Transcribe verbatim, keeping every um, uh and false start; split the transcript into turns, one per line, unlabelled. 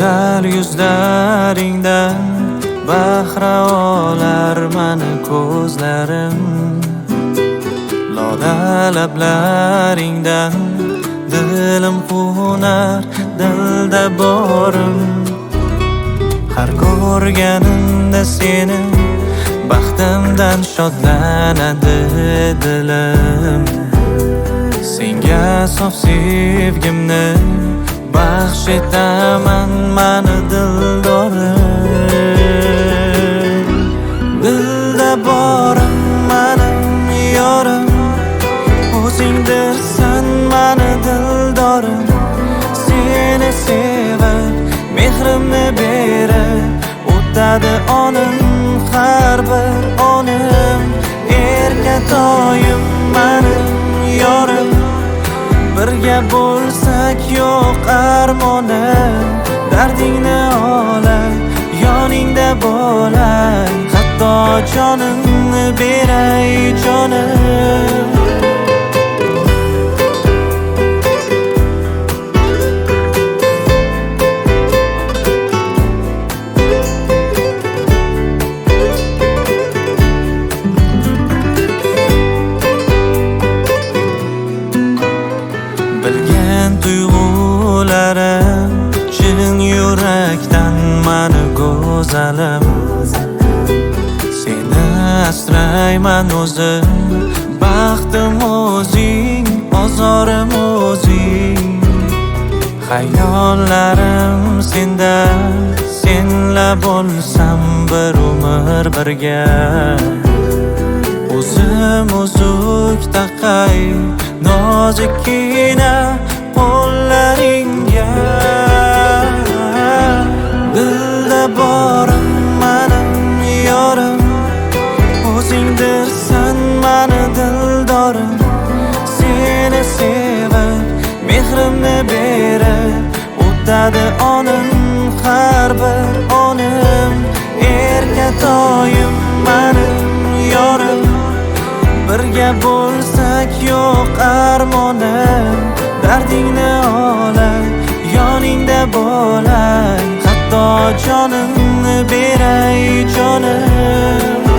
go'zal yuzlaringdan bahra olar mani ko'zlarim, lola lablaringdan dilim qo'nar dilda borim. Har ko'rganimda seni baxtimdan shodlanadi dilim. Senga sof sevgimni baxsh etaman mani dildorim. Dilda borim mening yorim, o'zingdirsan mani dildorim. Seni sevib mehrimni berib o'tadi onim, har bir onim. Erkatoyim mening yorim, birga bo'lsak yo'q armonim. Dardingni olay, yoningda bo'lay, hatto jonimni beray jonim. Bilgan tuyg'ularim chin yurakdan mani go'zalim. Seni asrayman o'zim, baxtim o'zing, ozorim o'zing. Xayollarim senda, senla bo'lsam bir umr birga. O'zim uzuk taqay nozikkina qo'llaringga. Dilda borim mening yorim, o'zingdirsan mani dildorim. Seni sevib mehrimni berib o'tadi onim, har bir onim. Erkatoyim mening yorim, birga bo'lsak yo'q armonim. Dardingni olay, yoningda bo'lay, hatto jonimni beray jonim.